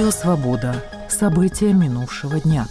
Радио «Свобода». События минувшего дня.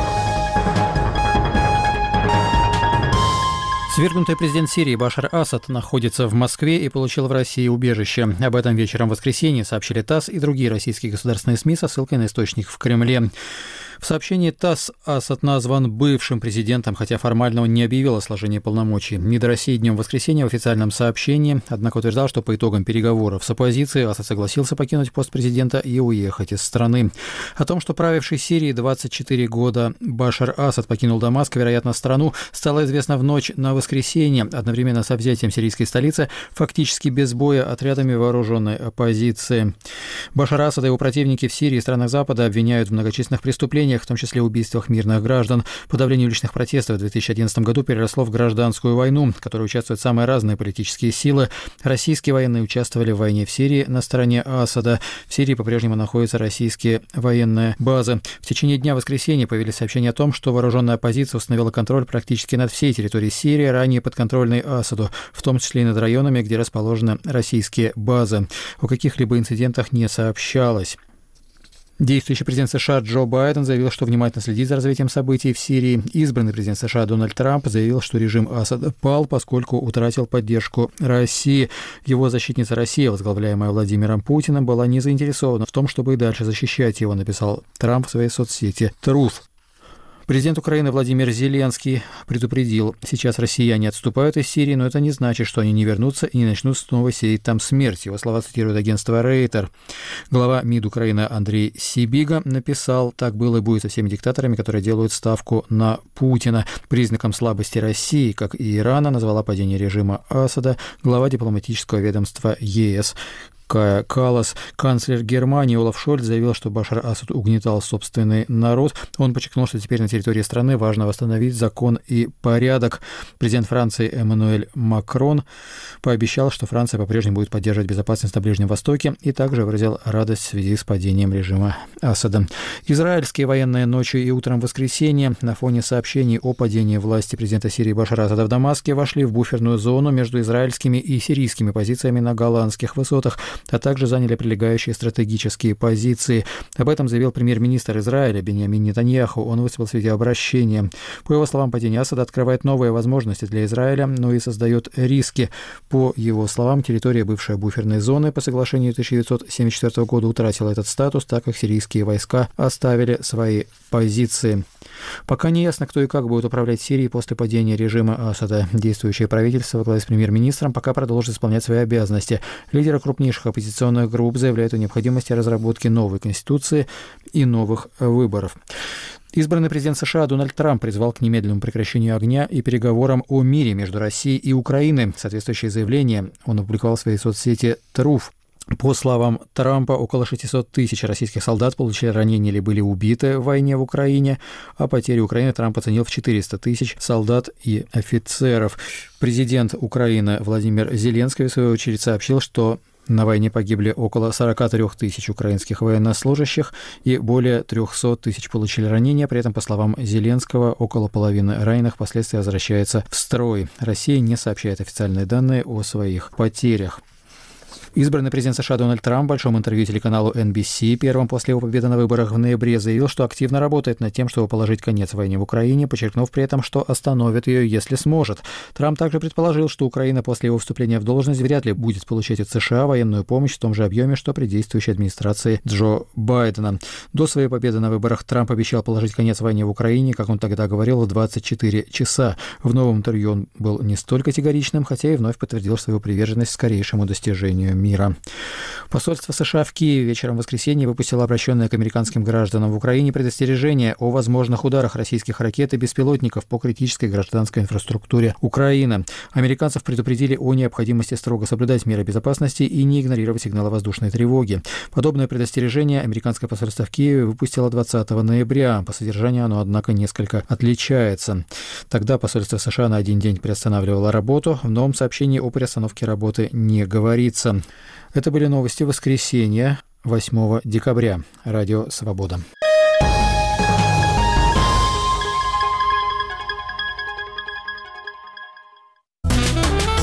Свергнутый президент Сирии Башар Асад находится в Москве и получил в России убежище. Об этом вечером в воскресенье сообщили ТАСС и другие российские государственные СМИ со ссылкой на источник в Кремле. В сообщении ТАСС Асад назван бывшим президентом, хотя формально он не объявил о сложении полномочий. МИД России днем воскресенья в официальном сообщении, однако утверждал, что по итогам переговоров с оппозицией Асад согласился покинуть пост президента и уехать из страны. О том, что правивший Сирией 24 года Башар Асад покинул Дамаск, вероятно, страну, стало известно в ночь на воскресенье, одновременно со взятием сирийской столицы, фактически без боя отрядами вооруженной оппозиции. Башара Асада и его противники в Сирии и странах Запада обвиняют в многочисленных преступлениях, в том числе убийствах мирных граждан. Подавление уличных протестов в 2011 году переросло в гражданскую войну, в которой участвуют самые разные политические силы. Российские военные участвовали в войне в Сирии на стороне Асада. В Сирии по-прежнему находятся российские военные базы. В течение дня воскресенья появились сообщения о том, что вооруженная оппозиция установила контроль практически над всей территорией Сирии, ранее подконтрольной Асаду, в том числе и над районами, где расположены российские базы. О каких-либо инцидентах не сообщалось. Действующий президент США Джо Байден заявил, что внимательно следит за развитием событий в Сирии. Избранный президент США Дональд Трамп заявил, что режим Асада пал, поскольку утратил поддержку России. Его защитница Россия, возглавляемая Владимиром Путиным, была не заинтересована в том, чтобы и дальше защищать его, написал Трамп в своей соцсети Truth. Президент Украины Владимир Зеленский предупредил: сейчас россияне отступают из Сирии, но это не значит, что они не вернутся и не начнут снова сеять там смерть. Его слова цитирует агентство Рейтер. Глава МИД Украины Андрей Сибига написал: так было и будет со всеми диктаторами, которые делают ставку на Путина. Признаком слабости России, как и Ирана, назвала падение режима Асада глава дипломатического ведомства ЕС Кая Каллас. Канцлер Германии Олаф Шольц заявил, что Башар Асад угнетал собственный народ. Он подчеркнул, что теперь на территории страны важно восстановить закон и порядок. Президент Франции Эммануэль Макрон пообещал, что Франция по-прежнему будет поддерживать безопасность на Ближнем Востоке, и также выразил радость в связи с падением режима Асада. Израильские военные ночью и утром воскресенья на фоне сообщений о падении власти президента Сирии Башара Асада в Дамаске вошли в буферную зону между израильскими и сирийскими позициями на Голландских высотах, а также заняли прилегающие стратегические позиции. Об этом заявил премьер-министр Израиля Биньямин Нетаньяху. Он выступил с видеообращением. По его словам, падение Асада открывает новые возможности для Израиля, но и создает риски. По его словам, территория, бывшая буферной зоны по соглашению 1974 года, утратила этот статус, так как сирийские войска оставили свои позиции. Пока не ясно, кто и как будет управлять Сирией после падения режима Асада. Действующее правительство во главе с премьер-министром пока продолжит исполнять свои обязанности. Лидеры крупнейших оппозиционных групп заявляют о необходимости разработки новой конституции и новых выборов. Избранный президент США Дональд Трамп призвал к немедленному прекращению огня и переговорам о мире между Россией и Украиной. Соответствующее заявление он опубликовал в своей соцсети Truth. По словам Трампа, около 600 тысяч российских солдат получили ранения или были убиты в войне в Украине, а потери Украины Трамп оценил в 400 тысяч солдат и офицеров. Президент Украины Владимир Зеленский, в свою очередь, сообщил, что на войне погибли около 43 тысяч украинских военнослужащих и более 300 тысяч получили ранения. При этом, по словам Зеленского, около половины раненых впоследствии возвращается в строй. Россия не сообщает официальные данные о своих потерях. Избранный президент США Дональд Трамп в большом интервью телеканалу NBC, первым после его победы на выборах в ноябре, заявил, что активно работает над тем, чтобы положить конец войне в Украине, подчеркнув при этом, что остановит ее, если сможет. Трамп также предположил, что Украина после его вступления в должность вряд ли будет получать от США военную помощь в том же объеме, что при действующей администрации Джо Байдена. До своей победы на выборах Трамп обещал положить конец войне в Украине, как он тогда говорил, в 24 часа. В новом интервью он был не столь категоричным, хотя и вновь подтвердил свою приверженность скорейшему достижению мира. Посольство США в Киеве вечером в воскресенье выпустило обращенное к американским гражданам в Украине предостережение о возможных ударах российских ракет и беспилотников по критической гражданской инфраструктуре Украины. Американцев предупредили о необходимости строго соблюдать меры безопасности и не игнорировать сигналы воздушной тревоги. Подобное предостережение американское посольство в Киеве выпустило 20 ноября. По содержанию оно, однако, несколько отличается. Тогда посольство США на один день приостанавливало работу. В новом сообщении о приостановке работы не говорится. Это были новости воскресенья, 8 декабря. Радио «Свобода».